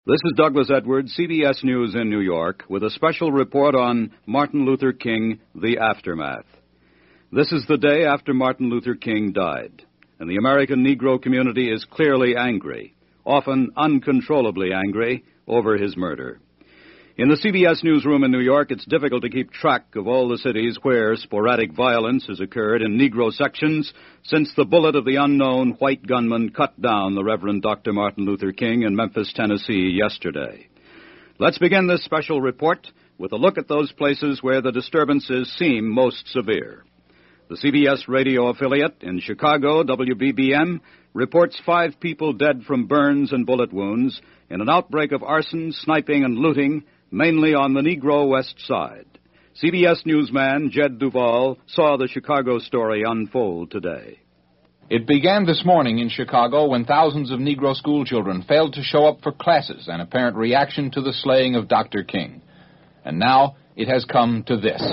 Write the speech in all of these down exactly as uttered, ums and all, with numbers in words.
This is Douglas Edwards, C B S News in New York, with a special report on Martin Luther King, the aftermath. This is the day after Martin Luther King died, and the American Negro community is clearly angry, often uncontrollably angry, over his murder. In the C B S newsroom in New York, it's difficult to keep track of all the cities where sporadic violence has occurred in Negro sections since the bullet of the unknown white gunman cut down the Reverend Doctor Martin Luther King in Memphis, Tennessee, yesterday. Let's begin this special report with a look at those places where the disturbances seem most severe. The C B S radio affiliate in Chicago, W B B M, reports five people dead from burns and bullet wounds in an outbreak of arson, sniping, and looting, mainly on the Negro West Side. C B S newsman Jed Duvall saw the Chicago story unfold today. It began this morning in Chicago when thousands of Negro schoolchildren failed to show up for classes, an apparent reaction to the slaying of Doctor King. And now it has come to this.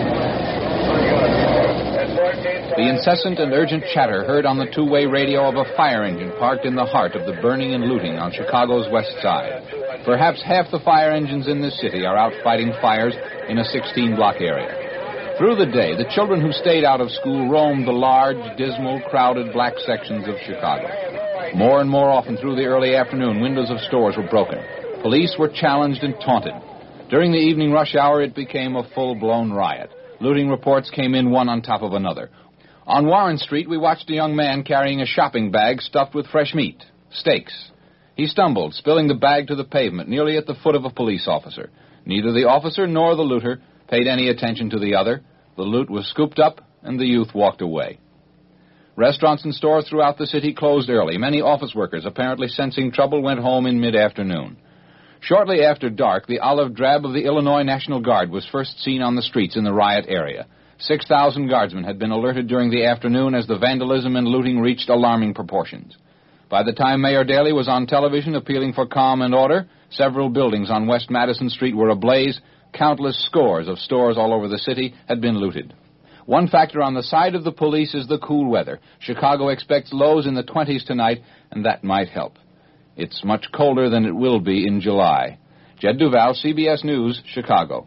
The incessant and urgent chatter heard on the two-way radio of a fire engine parked in the heart of the burning and looting on Chicago's West Side. Perhaps half the fire engines in this city are out fighting fires in a sixteen-block area. Through the day, the children who stayed out of school roamed the large, dismal, crowded black sections of Chicago. More and more often through the early afternoon, windows of stores were broken. Police were challenged and taunted. During the evening rush hour, it became a full-blown riot. Looting reports came in one on top of another. On Warren Street, we watched a young man carrying a shopping bag stuffed with fresh meat, steaks. He stumbled, spilling the bag to the pavement, nearly at the foot of a police officer. Neither the officer nor the looter paid any attention to the other. The loot was scooped up, and the youth walked away. Restaurants and stores throughout the city closed early. Many office workers, apparently sensing trouble, went home in mid-afternoon. Shortly after dark, the olive drab of the Illinois National Guard was first seen on the streets in the riot area. Six thousand guardsmen had been alerted during the afternoon as the vandalism and looting reached alarming proportions. By the time Mayor Daley was on television appealing for calm and order, several buildings on West Madison Street were ablaze. Countless scores of stores all over the city had been looted. One factor on the side of the police is the cool weather. Chicago expects lows in the twenties tonight, and that might help. It's much colder than it will be in July. Jed Duvall, C B S News, Chicago.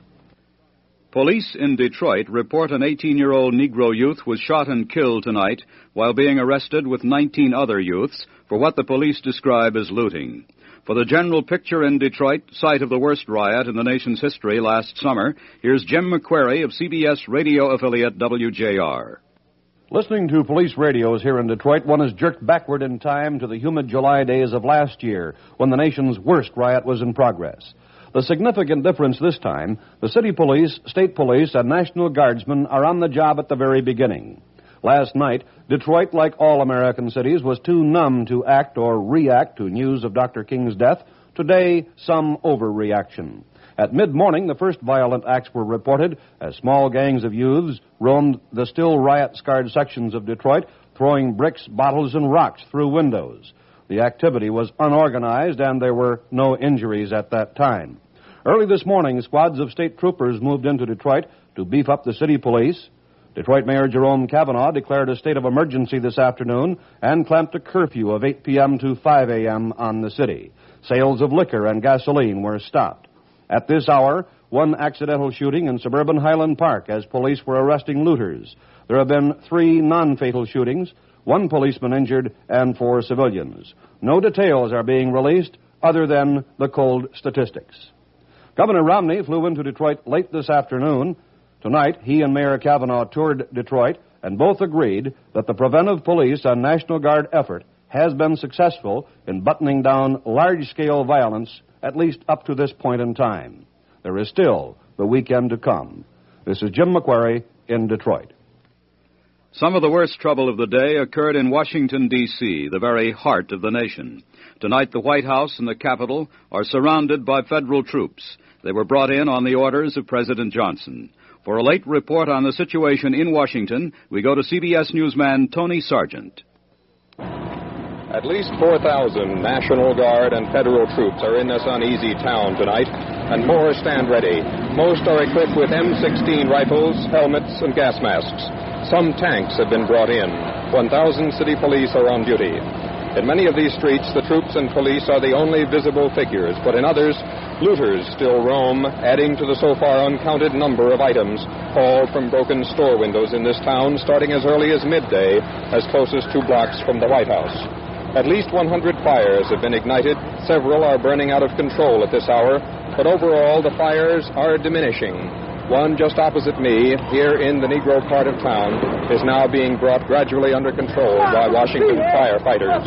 Police in Detroit report an eighteen-year-old Negro youth was shot and killed tonight while being arrested with nineteen other youths for what the police describe as looting. For the general picture in Detroit, site of the worst riot in the nation's history last summer, here's Jim McQuarrie of C B S radio affiliate W J R. Listening to police radios here in Detroit, one is jerked backward in time to the humid July days of last year when the nation's worst riot was in progress. The significant difference this time, the city police, state police, and National Guardsmen are on the job at the very beginning. Last night, Detroit, like all American cities, was too numb to act or react to news of Doctor King's death. Today, some overreaction. At mid-morning, the first violent acts were reported as small gangs of youths roamed the still riot-scarred sections of Detroit, throwing bricks, bottles, and rocks through windows. The activity was unorganized, and there were no injuries at that time. Early this morning, squads of state troopers moved into Detroit to beef up the city police. Detroit Mayor Jerome Kavanaugh declared a state of emergency this afternoon and clamped a curfew of eight p.m. to five a.m. on the city. Sales of liquor and gasoline were stopped. At this hour, one accidental shooting in suburban Highland Park as police were arresting looters. There have been three non-fatal shootings, one policeman injured, and four civilians. No details are being released other than the cold statistics. Governor Romney flew into Detroit late this afternoon. Tonight, he and Mayor Kavanaugh toured Detroit, and both agreed that the preventive police and National Guard effort has been successful in buttoning down large-scale violence, at least up to this point in time. There is still the weekend to come. This is Jim McQuarrie in Detroit. Some of the worst trouble of the day occurred in Washington, D C, the very heart of the nation. Tonight, the White House and the Capitol are surrounded by federal troops. They were brought in on the orders of President Johnson. For a late report on the situation in Washington, we go to C B S newsman Tony Sargent. At least four thousand National Guard and federal troops are in this uneasy town tonight, and more stand ready. Most are equipped with M sixteen rifles, helmets, and gas masks. Some tanks have been brought in. one thousand city police are on duty. In many of these streets, the troops and police are the only visible figures, but in others, looters still roam, adding to the so far uncounted number of items hauled from broken store windows in this town, starting as early as midday, as close as two blocks from the White House. At least one hundred fires have been ignited. Several are burning out of control at this hour, but overall the fires are diminishing. One just opposite me, here in the Negro part of town, is now being brought gradually under control by Washington firefighters.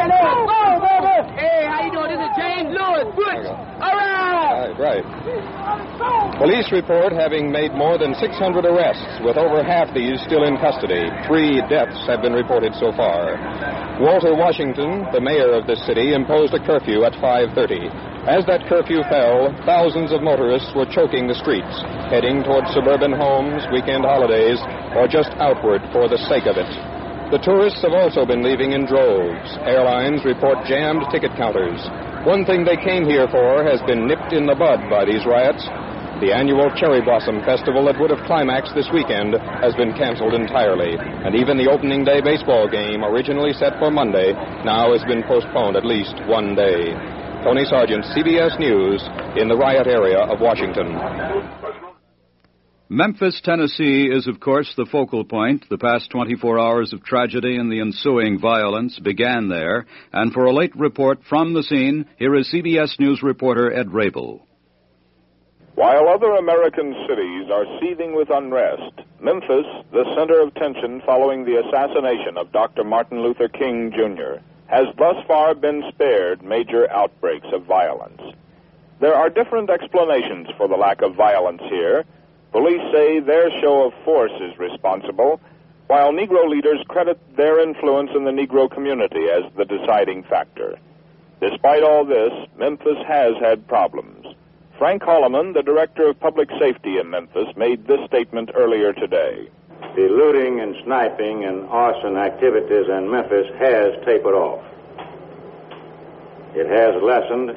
Hey, how you doing? This is James Lewis. Butch. All right. Right, right. Police report having made more than six hundred arrests, with over half these still in custody. Three deaths have been reported so far. Walter Washington, the mayor of this city, imposed a curfew at five thirty. As that curfew fell, thousands of motorists were choking the streets, heading toward suburban homes, weekend holidays, or just outward for the sake of it. The tourists have also been leaving in droves. Airlines report jammed ticket counters. One thing they came here for has been nipped in the bud by these riots. The annual Cherry Blossom Festival that would have climaxed this weekend has been canceled entirely, and even the opening day baseball game, originally set for Monday, now has been postponed at least one day. Tony Sargent, C B S News, in the riot area of Washington. Memphis, Tennessee is, of course, the focal point. The past twenty-four hours of tragedy and the ensuing violence began there. And for a late report from the scene, here is C B S News reporter Ed Rabel. While other American cities are seething with unrest, Memphis, the center of tension following the assassination of Doctor Martin Luther King, Junior, has thus far been spared major outbreaks of violence. There are different explanations for the lack of violence here. Police say their show of force is responsible, while Negro leaders credit their influence in the Negro community as the deciding factor. Despite all this, Memphis has had problems. Frank Holloman, the director of public safety in Memphis, made this statement earlier today. The looting and sniping and arson activities in Memphis has tapered off. It has lessened,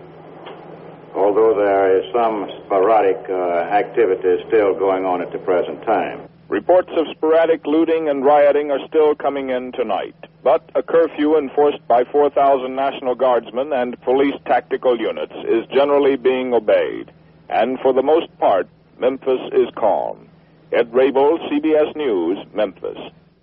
although there is some sporadic uh, activity still going on at the present time. Reports of sporadic looting and rioting are still coming in tonight, but a curfew enforced by four thousand National Guardsmen and police tactical units is generally being obeyed, and for the most part, Memphis is calm. Ed Rabel, C B S News, Memphis.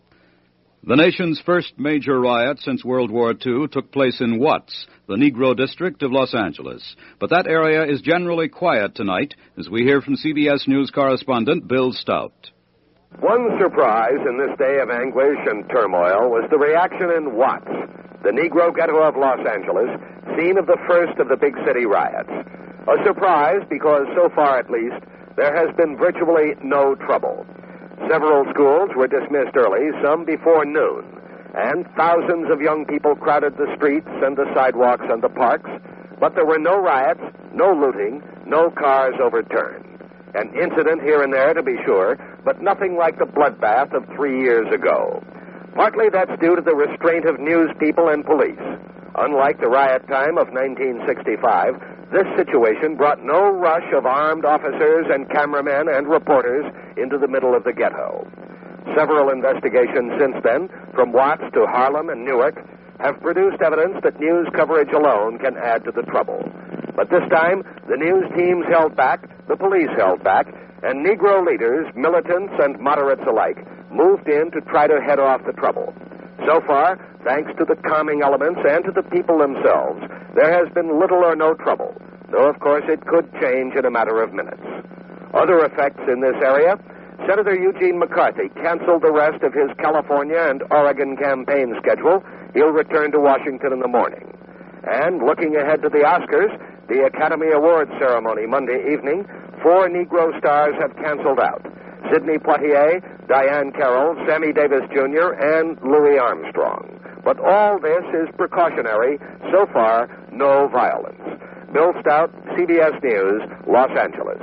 The nation's first major riot since World War Two took place in Watts, the Negro district of Los Angeles. But that area is generally quiet tonight, as we hear from C B S News correspondent Bill Stout. One surprise in this day of anguish and turmoil was the reaction in Watts, the Negro ghetto of Los Angeles, scene of the first of the big city riots. A surprise because, so far at least, there has been virtually no trouble. Several schools were dismissed early, some before noon, and thousands of young people crowded the streets and the sidewalks and the parks, but there were no riots, no looting, no cars overturned. An incident here and there, to be sure, but nothing like the bloodbath of three years ago. Partly that's due to the restraint of news people and police. Unlike the riot time of nineteen sixty-five, this situation brought no rush of armed officers and cameramen and reporters into the middle of the ghetto. Several investigations since then, from Watts to Harlem and Newark, have produced evidence that news coverage alone can add to the trouble. But this time, the news teams held back, the police held back, and Negro leaders, militants and moderates alike, moved in to try to head off the trouble. So far, thanks to the calming elements and to the people themselves, there has been little or no trouble, though of course it could change in a matter of minutes. Other effects in this area: Senator Eugene McCarthy canceled the rest of his California and Oregon campaign schedule. He'll return to Washington in the morning. And looking ahead to the Oscars, the Academy Awards ceremony Monday evening, four Negro stars have canceled out: Sidney Poitier, Diane Carroll, Sammy Davis Junior, and Louis Armstrong. But all this is precautionary. So far, no violence. Bill Stout, C B S News, Los Angeles.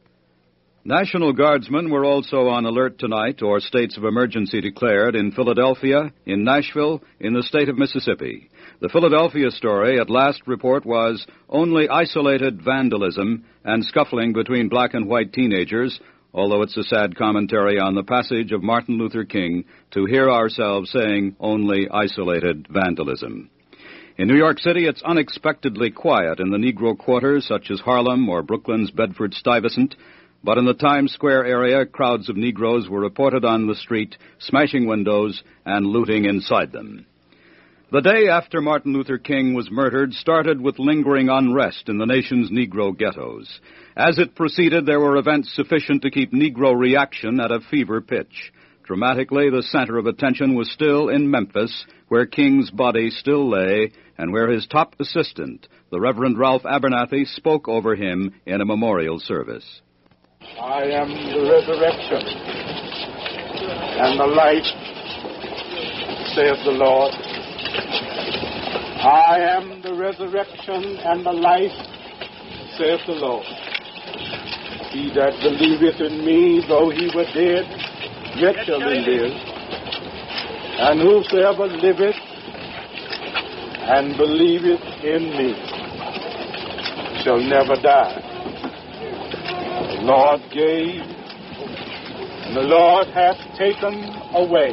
National Guardsmen were also on alert tonight, or states of emergency declared, in Philadelphia, in Nashville, in the state of Mississippi. The Philadelphia story at last report was only isolated vandalism and scuffling between black and white teenagers, although it's a sad commentary on the passage of Martin Luther King to hear ourselves saying only isolated vandalism. In New York City, it's unexpectedly quiet in the Negro quarters, such as Harlem or Brooklyn's Bedford-Stuyvesant, but in the Times Square area, crowds of Negroes were reported on the street, smashing windows and looting inside them. The day after Martin Luther King was murdered started with lingering unrest in the nation's Negro ghettos. As it proceeded, there were events sufficient to keep Negro reaction at a fever pitch. Dramatically, the center of attention was still in Memphis, where King's body still lay, and where his top assistant, the Reverend Ralph Abernathy, spoke over him in a memorial service. I am the resurrection and the life, saith the Lord. I am the resurrection and the life, saith the Lord. He that believeth in me, though he were dead, yet shall he live. And whosoever liveth and believeth in me shall never die. The Lord gave, and the Lord hath taken away.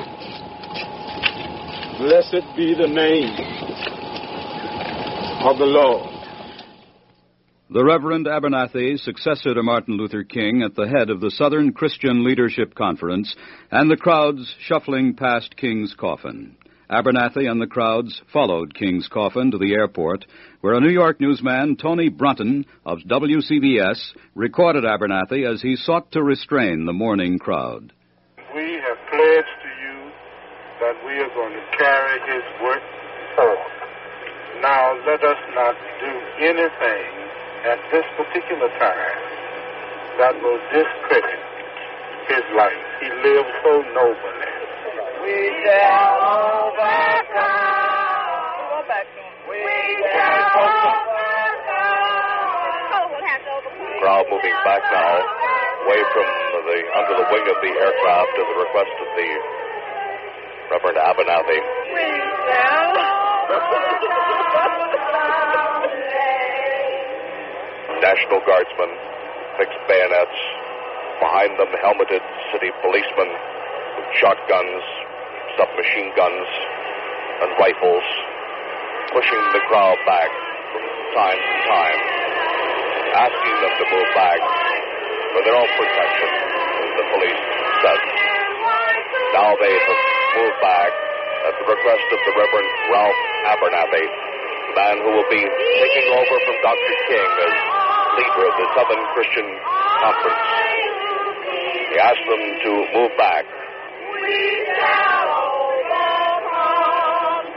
Blessed be the name of the Lord. The Reverend Abernathy, successor to Martin Luther King, at the head of the Southern Christian Leadership Conference, and the crowds shuffling past King's coffin. Abernathy and the crowds followed King's coffin to the airport, where a New York newsman, Tony Brunton, of W C B S, recorded Abernathy as he sought to restrain the mourning crowd. We have pledged to you that we are going to carry his work forward. Now let us not do anything at this particular time that will discredit his life. He lived so nobly. We shall overcome. We shall overcome. Crowd moving back now, away from the under the wing of the aircraft at the request of the Reverend Abernathy. We shall National Guardsmen, fixed bayonets, behind them helmeted city policemen with shotguns, submachine guns, and rifles, pushing the crowd back from time to time, asking them to move back for their own protection, as the police said. Now they have moved back at the request of the Reverend Ralph Abernathy, the man who will be taking over from Doctor King as leader of the Southern Christian Conference. He asked them to move back. We shall overcome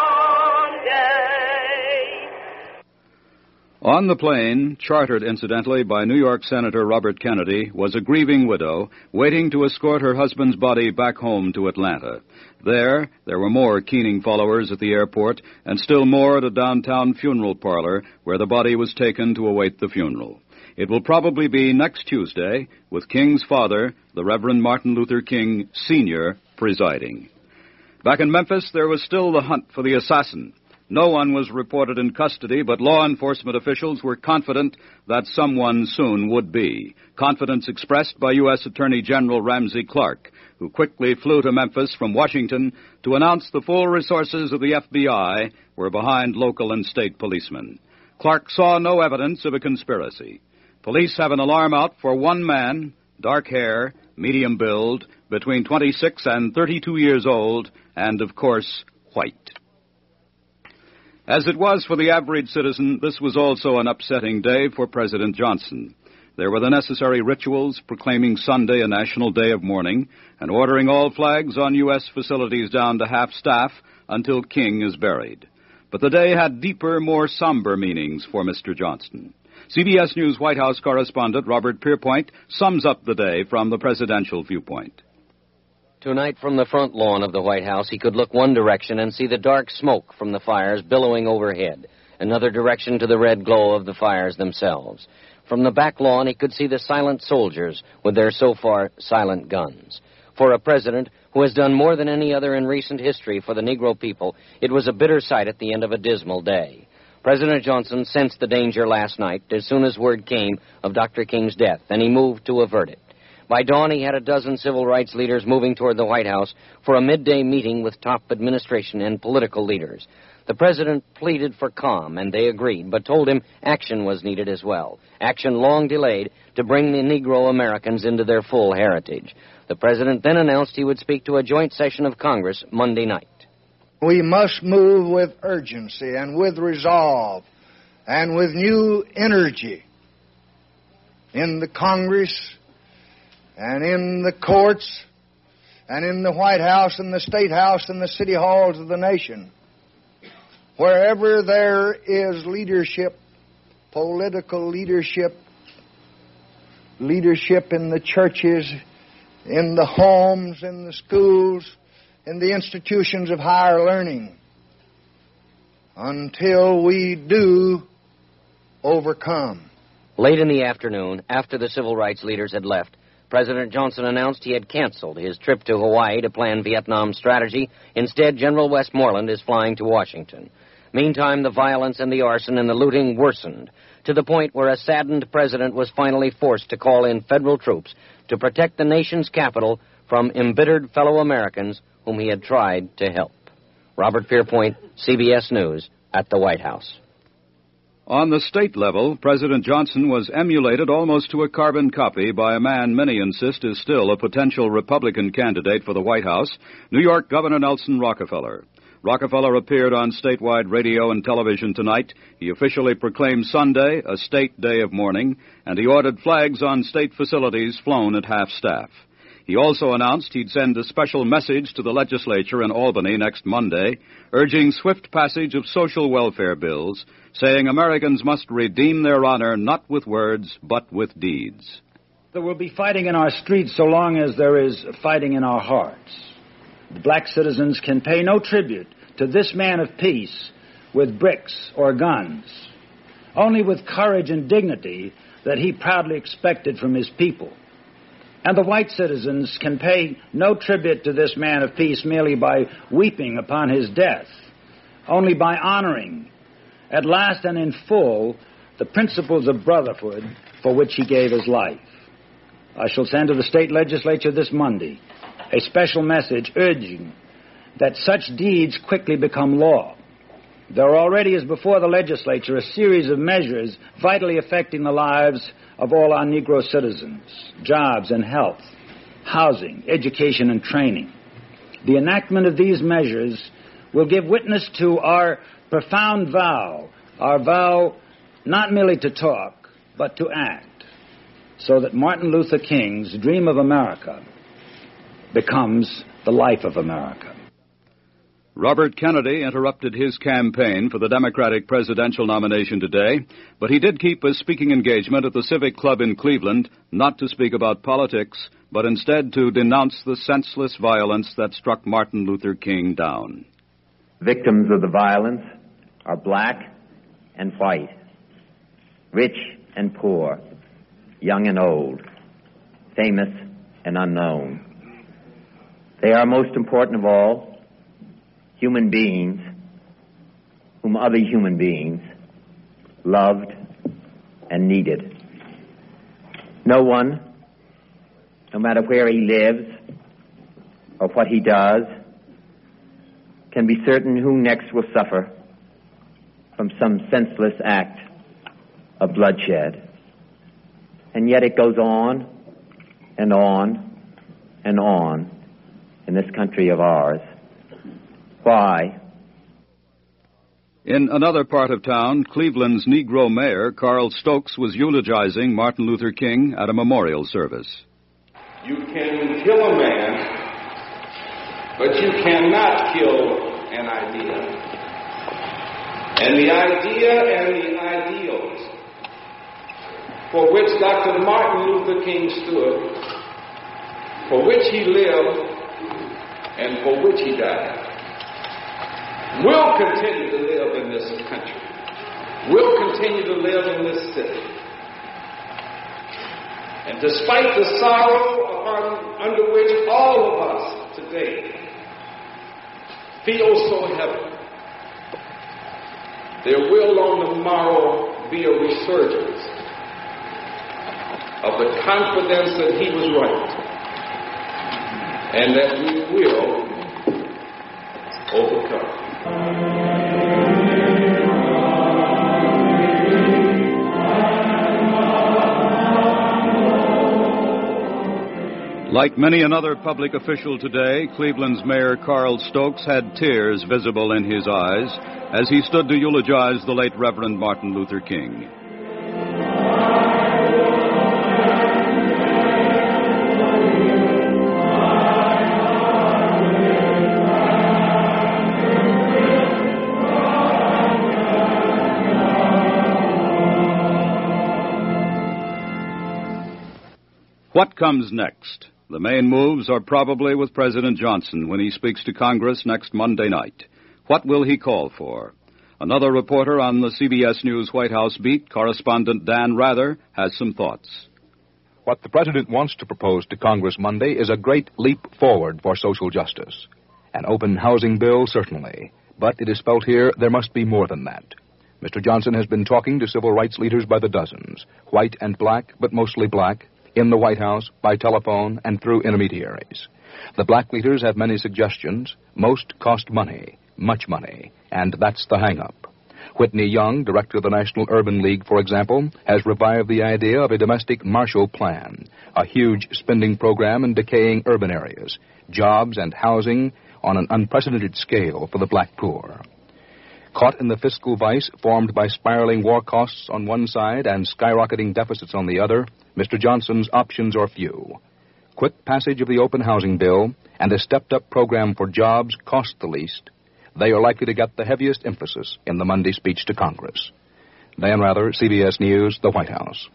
someday. On the plane, chartered incidentally by New York Senator Robert Kennedy, was a grieving widow waiting to escort her husband's body back home to Atlanta. There, there were more Keening followers at the airport, and still more at a downtown funeral parlor where the body was taken to await the funeral. It will probably be next Tuesday, with King's father, the Reverend Martin Luther King, Senior, presiding. Back in Memphis, there was still the hunt for the assassin. No one was reported in custody, but law enforcement officials were confident that someone soon would be. Confidence expressed by U S Attorney General Ramsey Clark, who quickly flew to Memphis from Washington to announce the full resources of the F B I were behind local and state policemen. Clark saw no evidence of a conspiracy. Police have an alarm out for one man, dark hair, medium build, between twenty-six and thirty-two years old, and, of course, white. As it was for the average citizen, this was also an upsetting day for President Johnson. There were the necessary rituals proclaiming Sunday a national day of mourning and ordering all flags on U S facilities down to half-staff until King is buried. But the day had deeper, more somber meanings for Mister Johnson. C B S News White House correspondent Robert Pierpoint sums up the day from the presidential viewpoint. Tonight, from the front lawn of the White House, he could look one direction and see the dark smoke from the fires billowing overhead, another direction to the red glow of the fires themselves. From the back lawn, he could see the silent soldiers with their so far silent guns. For a president who has done more than any other in recent history for the Negro people, it was a bitter sight at the end of a dismal day. President Johnson sensed the danger last night as soon as word came of Doctor King's death, and he moved to avert it. By dawn, he had a dozen civil rights leaders moving toward the White House for a midday meeting with top administration and political leaders. The president pleaded for calm, and they agreed, but told him action was needed as well, action long delayed to bring the Negro Americans into their full heritage. The president then announced he would speak to a joint session of Congress Monday night. We must move with urgency and with resolve and with new energy in the Congress and in the courts and in the White House and the State House and the city halls of the nation. Wherever there is leadership, political leadership, leadership in the churches, in the homes, in the schools, in the institutions of higher learning, until we do overcome. Late in the afternoon, after the civil rights leaders had left, President Johnson announced he had canceled his trip to Hawaii to plan Vietnam strategy. Instead, General Westmoreland is flying to Washington. Meantime, the violence and the arson and the looting worsened, to the point where a saddened president was finally forced to call in federal troops to protect the nation's capital from embittered fellow Americans whom he had tried to help. Robert Pierpoint, C B S News, at the White House. On the state level, President Johnson was emulated almost to a carbon copy by a man many insist is still a potential Republican candidate for the White House, New York Governor Nelson Rockefeller. Rockefeller appeared on statewide radio and television tonight. He officially proclaimed Sunday a state day of mourning, and he ordered flags on state facilities flown at half-staff. He also announced he'd send a special message to the legislature in Albany next Monday, urging swift passage of social welfare bills, saying Americans must redeem their honor not with words, but with deeds. There will be fighting in our streets so long as there is fighting in our hearts. The black citizens can pay no tribute to this man of peace with bricks or guns, only with courage and dignity that he proudly expected from his people. And the white citizens can pay no tribute to this man of peace merely by weeping upon his death, only by honoring, at last and in full, the principles of brotherhood for which he gave his life. I shall send to the state legislature this Monday a special message urging that such deeds quickly become law. There already is before the legislature a series of measures vitally affecting the lives of all our Negro citizens: jobs and health, housing, education and training. The enactment of these measures will give witness to our profound vow, our vow not merely to talk, but to act, so that Martin Luther King's dream of America becomes the life of America. Robert Kennedy interrupted his campaign for the Democratic presidential nomination today, but he did keep a speaking engagement at the Civic Club in Cleveland, not to speak about politics, but instead to denounce the senseless violence that struck Martin Luther King down. Victims of the violence are black and white, rich and poor, young and old, famous and unknown. They are, most important of all, human beings whom other human beings loved and needed. No one, no matter where he lives or what he does, can be certain who next will suffer from some senseless act of bloodshed. And yet it goes on and on and on in this country of ours. Why? In another part of town, Cleveland's Negro mayor, Carl Stokes, was eulogizing Martin Luther King at a memorial service. You can kill a man, but you cannot kill an idea. And the idea and the ideals for which Doctor Martin Luther King stood, for which he lived, and for which he died, will continue to live in this country, will continue to live in this city. And despite the sorrow upon, under which all of us today feel so heavy, there will on the morrow be a resurgence of the confidence that he was right and that we will overcome. Like many another public official today, Cleveland's Mayor Carl Stokes had tears visible in his eyes as he stood to eulogize the late Reverend Martin Luther King. What comes next? The main moves are probably with President Johnson when he speaks to Congress next Monday night. What will he call for? Another reporter on the C B S News White House beat, correspondent Dan Rather, has some thoughts. What the President wants to propose to Congress Monday is a great leap forward for social justice. An open housing bill, certainly. But it is felt here there must be more than that. Mister Johnson has been talking to civil rights leaders by the dozens, white and black, but mostly black, in the White House, by telephone, and through intermediaries. The black leaders have many suggestions. Most cost money, much money, and that's the hang-up. Whitney Young, director of the National Urban League, for example, has revived the idea of a domestic Marshall Plan, a huge spending program in decaying urban areas, jobs and housing on an unprecedented scale for the black poor. Caught in the fiscal vice formed by spiraling war costs on one side and skyrocketing deficits on the other, Mister Johnson's options are few. Quick passage of the open housing bill and a stepped-up program for jobs cost the least. They are likely to get the heaviest emphasis in the Monday speech to Congress. Dan Rather, C B S News, the White House.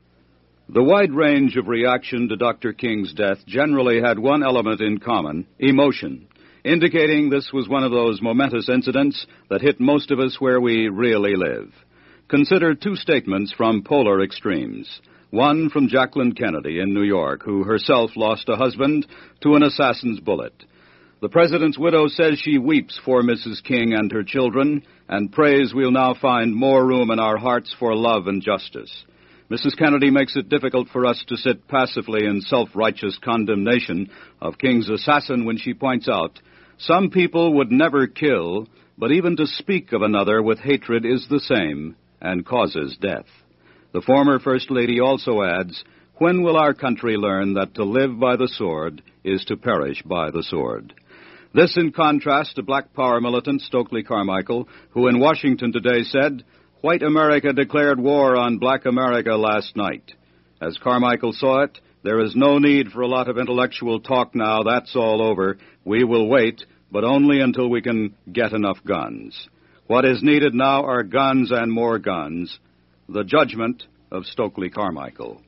The wide range of reaction to Doctor King's death generally had one element in common: emotion, indicating this was one of those momentous incidents that hit most of us where we really live. Consider two statements from polar extremes. One from Jacqueline Kennedy in New York, who herself lost a husband to an assassin's bullet. The President's widow says she weeps for Missus King and her children and prays we'll now find more room in our hearts for love and justice. Missus Kennedy makes it difficult for us to sit passively in self-righteous condemnation of King's assassin when she points out, some people would never kill, but even to speak of another with hatred is the same and causes death. The former First Lady also adds, when will our country learn that to live by the sword is to perish by the sword? This in contrast to Black Power militant Stokely Carmichael, who in Washington today said, white America declared war on black America last night. As Carmichael saw it, there is no need for a lot of intellectual talk now. That's all over. We will wait, but only until we can get enough guns. What is needed now are guns and more guns. The judgment of Stokely Carmichael.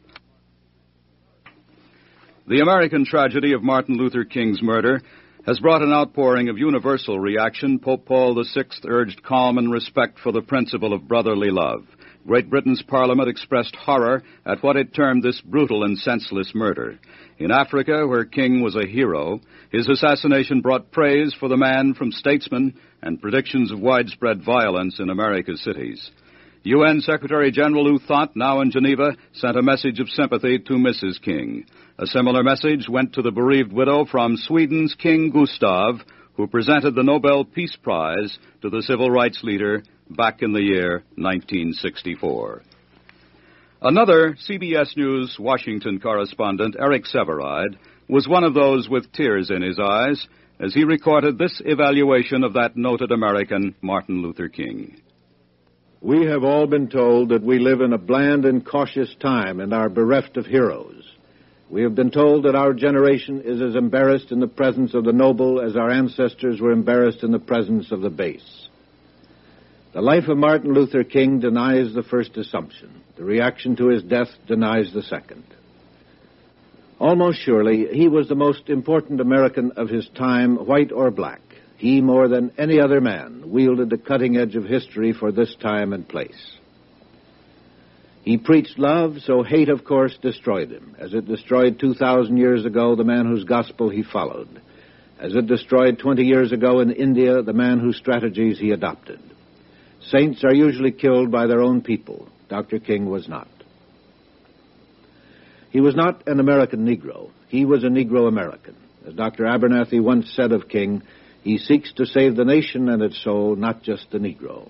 The American tragedy of Martin Luther King's murder has brought an outpouring of universal reaction. Pope Paul the Sixth urged calm and respect for the principle of brotherly love. Great Britain's Parliament expressed horror at what it termed this brutal and senseless murder. In Africa, where King was a hero, his assassination brought praise for the man from statesmen and predictions of widespread violence in America's cities. U N Secretary General U Thant, now in Geneva, sent a message of sympathy to Missus King. A similar message went to the bereaved widow from Sweden's King Gustav, who presented the Nobel Peace Prize to the civil rights leader back in the year nineteen sixty-four. Another C B S News Washington correspondent, Eric Sevareid, was one of those with tears in his eyes as he recorded this evaluation of that noted American, Martin Luther King. We have all been told that we live in a bland and cautious time and are bereft of heroes. We have been told that our generation is as embarrassed in the presence of the noble as our ancestors were embarrassed in the presence of the base. The life of Martin Luther King denies the first assumption. The reaction to his death denies the second. Almost surely, he was the most important American of his time, white or black. He, more than any other man, wielded the cutting edge of history for this time and place. He preached love, so hate, of course, destroyed him, as it destroyed two thousand years ago the man whose gospel he followed, as it destroyed twenty years ago in India the man whose strategies he adopted. Saints are usually killed by their own people. Doctor King was not. He was not an American Negro. He was a Negro American. As Doctor Abernathy once said of King, he seeks to save the nation and its soul, not just the Negro.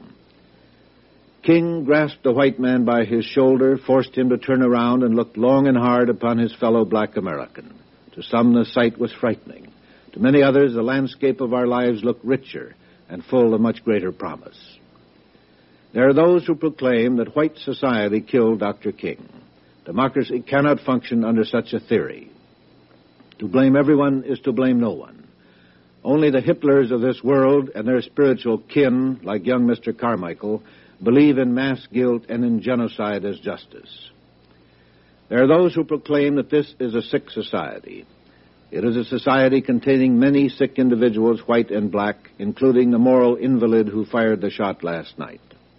King grasped the white man by his shoulder, forced him to turn around, and looked long and hard upon his fellow black American. To some, the sight was frightening. To many others, the landscape of our lives looked richer and full of much greater promise. There are those who proclaim that white society killed Doctor King. Democracy cannot function under such a theory. To blame everyone is to blame no one. Only the Hitlers of this world and their spiritual kin, like young Mister Carmichael, believe in mass guilt and in genocide as justice. There are those who proclaim that this is a sick society. It is a society containing many sick individuals, white and black, including the moral invalid who fired the shot last night.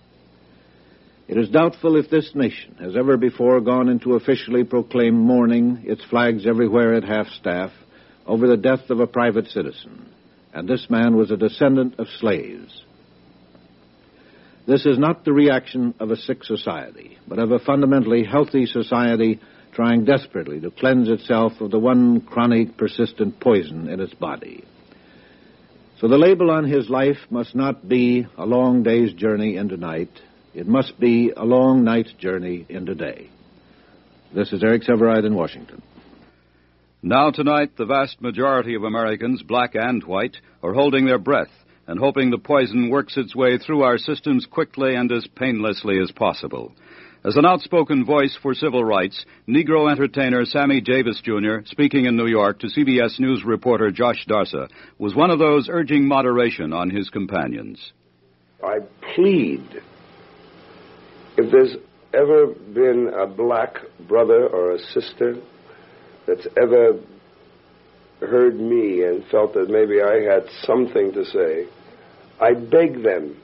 It is doubtful if this nation has ever before gone into officially proclaimed mourning, its flags everywhere at half-staff, over the death of a private citizen, and this man was a descendant of slaves. This is not the reaction of a sick society, but of a fundamentally healthy society trying desperately to cleanse itself of the one chronic, persistent poison in its body. So the label on his life must not be a long day's journey into night. It must be a long night's journey into day. This is Eric Severide in Washington. Now tonight, the vast majority of Americans, black and white, are holding their breath and hoping the poison works its way through our systems quickly and as painlessly as possible. As an outspoken voice for civil rights, Negro entertainer Sammy Davis, Junior, speaking in New York to C B S News reporter Josh Darsa, was one of those urging moderation on his companions. I plead, if there's ever been a black brother or a sister that's ever heard me and felt that maybe I had something to say, I beg them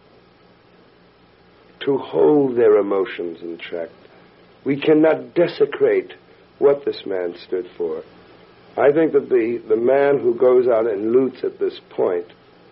to hold their emotions in check. We cannot desecrate what this man stood for. I think that the, the man who goes out and loots at this point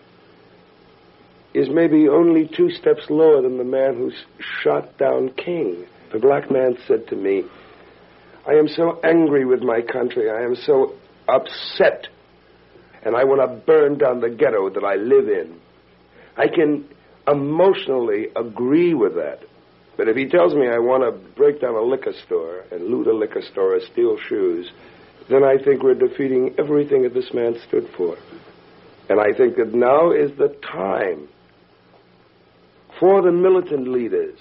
is maybe only two steps lower than the man who shot down King. The black man said to me, I am so angry with my country, I am so upset, and I want to burn down the ghetto that I live in. I can emotionally agree with that. But if he tells me I want to break down a liquor store and loot a liquor store or steal shoes, then I think we're defeating everything that this man stood for. And I think that now is the time for the militant leaders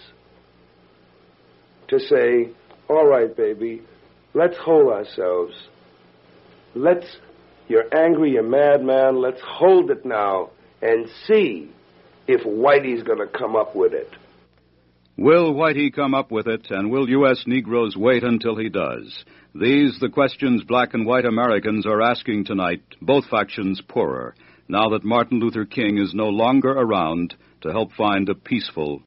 to say, all right, baby, let's hold ourselves. Let's, you're angry, you're mad, man, let's hold it now and see if Whitey's going to come up with it. Will Whitey come up with it, and will U S Negroes wait until he does? These, the questions black and white Americans are asking tonight, both factions poorer, now that Martin Luther King is no longer around to help find a peaceful